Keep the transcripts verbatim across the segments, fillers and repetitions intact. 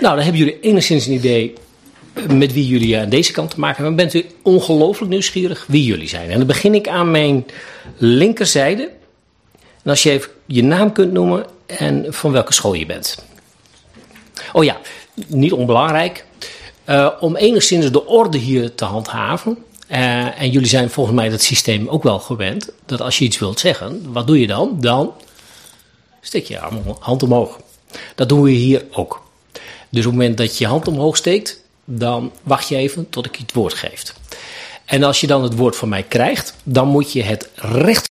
Nou, dan hebben jullie enigszins een idee met wie jullie aan deze kant te maken hebben. Bent u ongelooflijk nieuwsgierig wie jullie zijn. En dan begin ik aan mijn linkerzijde. En als je even je naam kunt noemen en van welke school je bent. Oh ja, niet onbelangrijk. Uh, om enigszins de orde hier te handhaven. Uh, en jullie zijn volgens mij dat systeem ook wel gewend. Dat als je iets wilt zeggen, wat doe je dan? Dan steek je hand omhoog. Dat doen we hier ook. Dus op het moment dat je je hand omhoog steekt, dan wacht je even tot ik je het woord geef. En als je dan het woord van mij krijgt, dan moet je het recht,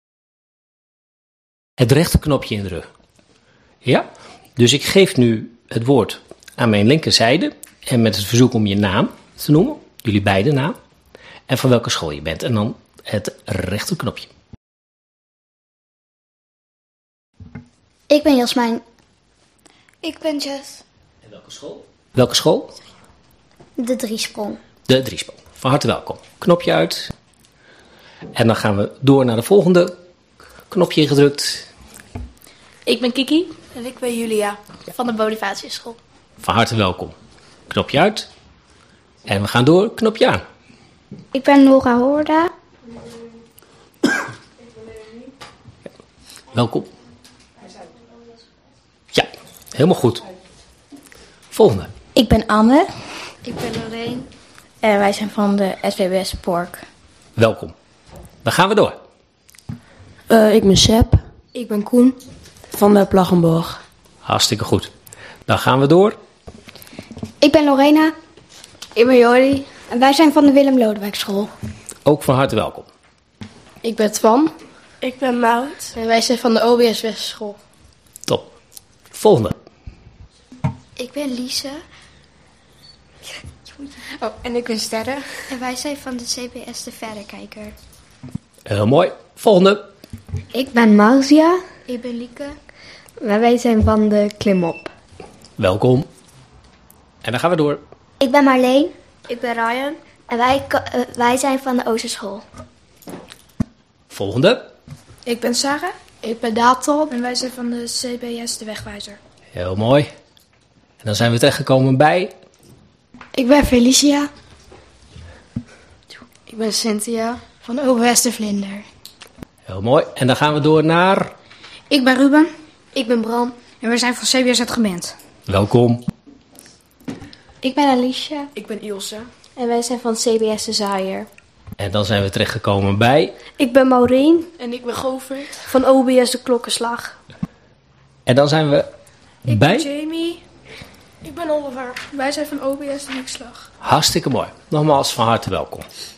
het rechter knopje indrukken. Ja? Dus ik geef nu het woord aan mijn linkerzijde en met het verzoek om je naam te noemen, jullie beide naam, en van welke school je bent. En dan het rechter knopje. Ik ben Jasmijn. Ik ben Jess. En welke school? Welke school? De driesprong. De driesprong. Van harte welkom. Knopje uit. En dan gaan we door naar de volgende. Knopje gedrukt. Ik ben Kiki. En ik ben Julia. Van de Bonifatiuschool. Van harte welkom. Knopje uit. En we gaan door. Knopje aan. Ik ben Nora Hoorda. Welkom. Ja, helemaal goed. Volgende. Ik ben Anne. Ik ben Lorraine. En wij zijn van de S V B S Pork. Welkom. Dan gaan we door. Uh, ik ben Seb. Ik ben Koen. Van de Plaggenborg. Hartstikke goed. Dan gaan we door. Ik ben Lorena. Ik ben Jordi. En wij zijn van de Willem Lodewijkschool. Ook van harte welkom. Ik ben Twan. Ik ben Maud. En wij zijn van de O B S Westschool. Top. Volgende. Ik ben Lise. Oh, en ik ben Sterre. En wij zijn van de C B S De Verrekijker. Heel mooi. Volgende. Ik ben Marzia. Ik ben Lieke. En wij zijn van de Klimop. Welkom. En dan gaan we door. Ik ben Marleen. Ik ben Ryan. En wij, uh, wij zijn van de Oosterschool. Volgende. Ik ben Sarah. Ik ben Datel. En wij zijn van de C B S De Wegwijzer. Heel mooi. En dan zijn we terechtgekomen bij... Ik ben Felicia. Ik ben Cynthia. Van de O B S De Vlinder. Heel mooi. En dan gaan we door naar... Ik ben Ruben. Ik ben Bram. En wij zijn van C B S Het Gement. Welkom. Ik ben Alicia. Ik ben Ilse. En wij zijn van C B S De Zaaier. En dan zijn we terechtgekomen bij... Ik ben Maureen. En ik ben Govert. Van O B S De Klokkenslag. En dan zijn we Ik bij... ben Jamie. Ik ben Oliver. Wij zijn van O B S De Wiekslag. Hartstikke mooi. Nogmaals van harte welkom.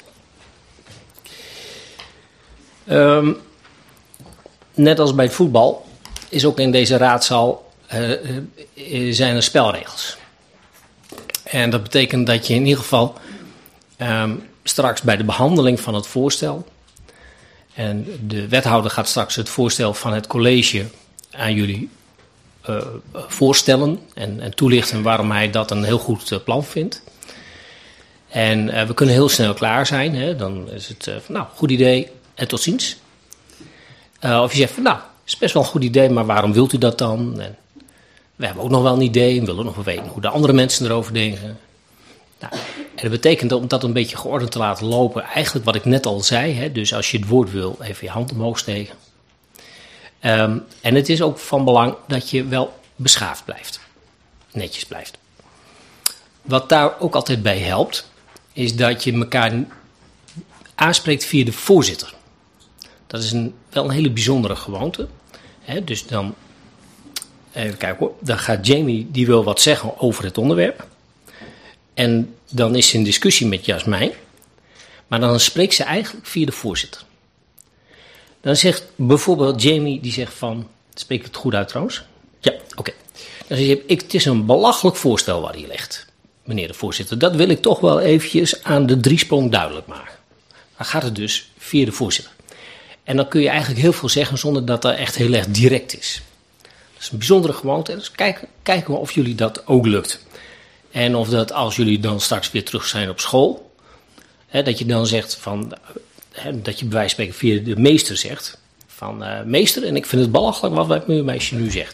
Um, net als bij het voetbal is ook in deze raadzaal uh, uh, zijn er spelregels. En dat betekent dat je in ieder geval um, straks bij de behandeling van het voorstel... en de wethouder gaat straks het voorstel van het college aan jullie uh, voorstellen... En, en toelichten waarom hij dat een heel goed uh, plan vindt. En uh, we kunnen heel snel klaar zijn. Hè? Dan is het uh, van, nou, goed idee en tot ziens. Uh, of je zegt van, nou, is best wel een goed idee, maar waarom wilt u dat dan? En we hebben ook nog wel een idee en willen nog wel weten hoe de andere mensen erover denken. Nou, en dat betekent om dat een beetje geordend te laten lopen, eigenlijk wat ik net al zei. Hè? Dus als je het woord wil, even je hand omhoog steken. Um, en het is ook van belang dat je wel beschaafd blijft. Netjes blijft. Wat daar ook altijd bij helpt, is dat je elkaar aanspreekt via de voorzitter. Dat is een, wel een hele bijzondere gewoonte. He, dus dan, even kijken hoor, dan gaat Jamie, die wil wat zeggen over het onderwerp. En dan is ze in discussie met Jasmijn. Maar dan spreekt ze eigenlijk via de voorzitter. Dan zegt bijvoorbeeld Jamie, die zegt van, spreek ik het goed uit trouwens? Ja, oké. Okay. Dan zeg je, ik, het is een belachelijk voorstel waar hij ligt, meneer de voorzitter. Dat wil ik toch wel eventjes aan de driesprong duidelijk maken. Dan gaat het dus via de voorzitter. En dan kun je eigenlijk heel veel zeggen zonder dat dat echt heel erg direct is. Dat is een bijzondere gewoonte. Dus kijken, kijken we of jullie dat ook lukt. En of dat als jullie dan straks weer terug zijn op school, hè, dat je dan zegt van, hè, dat je bij wijze van spreken via de meester zegt van uh, meester, en ik vind het belachelijk wat mijn meisje nu zegt.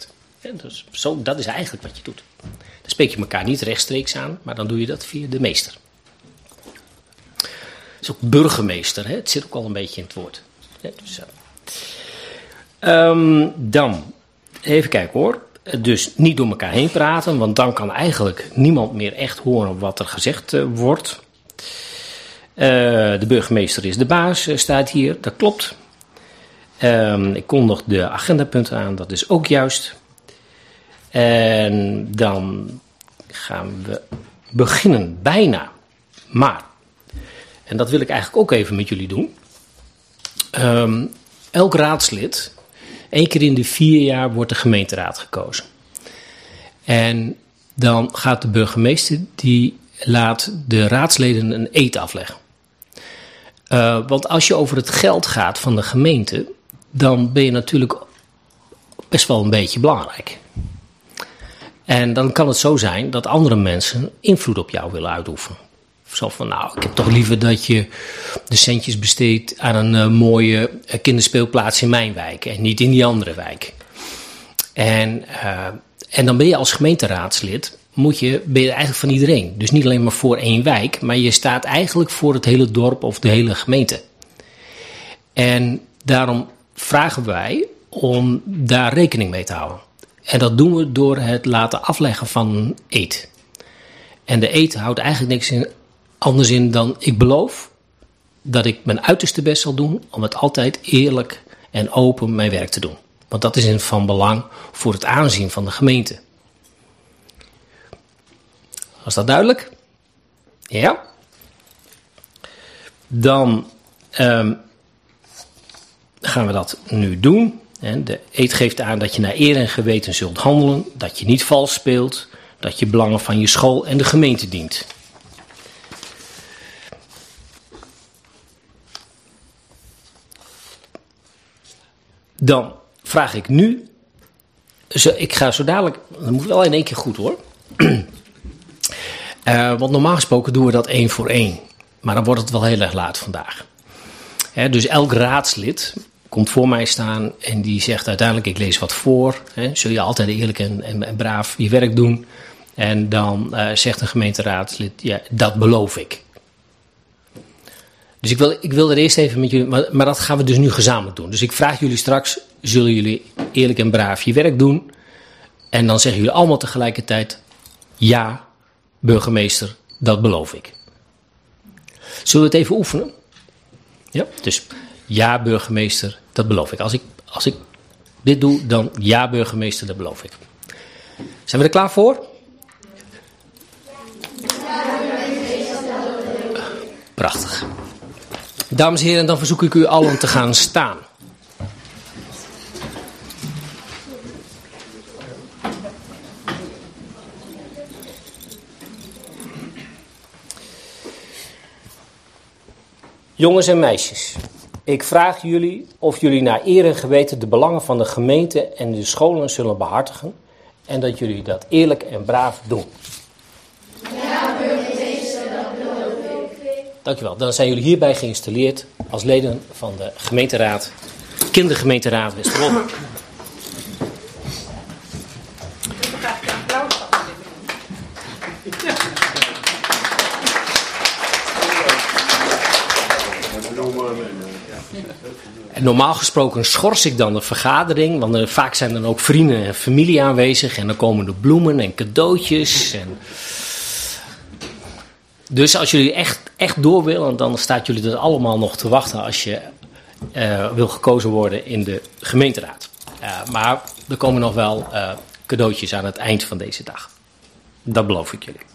Ja, dus zo, dat is eigenlijk wat je doet. Dan spreek je elkaar niet rechtstreeks aan, maar dan doe je dat via de meester. Het is ook burgemeester, hè? Het zit ook al een beetje in het woord. Ja, dus, uh. um, dan, even kijken hoor. Dus niet door elkaar heen praten, want dan kan eigenlijk niemand meer echt horen wat er gezegd uh, wordt. Uh, de burgemeester is de baas, uh, staat hier, dat klopt. Um, ik kondig de agendapunten aan, dat is ook juist. En dan gaan we beginnen, bijna. Maar, en dat wil ik eigenlijk ook even met jullie doen. Um, elk raadslid, één keer in de vier jaar wordt de gemeenteraad gekozen. En dan gaat de burgemeester, die laat de raadsleden een eed afleggen. Uh, want als je over het geld gaat van de gemeente, dan ben je natuurlijk best wel een beetje belangrijk. En dan kan het zo zijn dat andere mensen invloed op jou willen uitoefenen. Zo van, nou, ik heb toch liever dat je de centjes besteedt aan een uh, mooie uh, kinderspeelplaats in mijn wijk en niet in die andere wijk. En, uh, en dan ben je als gemeenteraadslid, moet je, ben je eigenlijk van iedereen. Dus niet alleen maar voor één wijk, maar je staat eigenlijk voor het hele dorp of de hele gemeente. En daarom vragen wij om daar rekening mee te houden. En dat doen we door het laten afleggen van een eed. En de eed houdt eigenlijk niks in, anders in dan ik beloof dat ik mijn uiterste best zal doen om het altijd eerlijk en open mijn werk te doen. Want dat is van belang voor het aanzien van de gemeente. Was dat duidelijk? Ja? Dan um, gaan we dat nu doen. De eed geeft aan dat je naar eer en geweten zult handelen, dat je niet vals speelt, dat je belangen van je school en de gemeente dient. Dan vraag ik nu, ik ga zo dadelijk, dat moet wel in één keer goed hoor. Uh, want normaal gesproken doen we dat één voor één. Maar dan wordt het wel heel erg laat vandaag. He, dus elk raadslid komt voor mij staan en die zegt uiteindelijk, ik lees wat voor. He, zul je altijd eerlijk en, en, en braaf je werk doen. En dan uh, zegt een gemeenteraadslid, ja, dat beloof ik. Dus ik wil, ik wil er eerst even met jullie, maar, maar dat gaan we dus nu gezamenlijk doen. Dus ik vraag jullie straks, zullen jullie eerlijk en braaf je werk doen? En dan zeggen jullie allemaal tegelijkertijd, ja, burgemeester, dat beloof ik. Zullen we het even oefenen? Ja, dus ja, burgemeester, dat beloof ik. Als ik, als ik dit doe, dan ja, burgemeester, dat beloof ik. Zijn we er klaar voor? Prachtig. Dames en heren, dan verzoek ik u allen te gaan staan. Jongens en meisjes, ik vraag jullie of jullie naar eer en geweten de belangen van de gemeente en de scholen zullen behartigen en dat jullie dat eerlijk en braaf doen. Ja, burgemeester, dat beloof ik. Dankjewel. Dan zijn jullie hierbij geïnstalleerd als leden van de gemeenteraad, kindergemeenteraad Westerwolde. En normaal gesproken schors ik dan de vergadering, want er, vaak zijn dan ook vrienden en familie aanwezig en dan komen er bloemen en cadeautjes. En dus als jullie echt, echt door willen, dan staat jullie er allemaal nog te wachten als je uh, wil gekozen worden in de gemeenteraad. Uh, maar er komen nog wel uh, cadeautjes aan het eind van deze dag. Dat beloof ik jullie.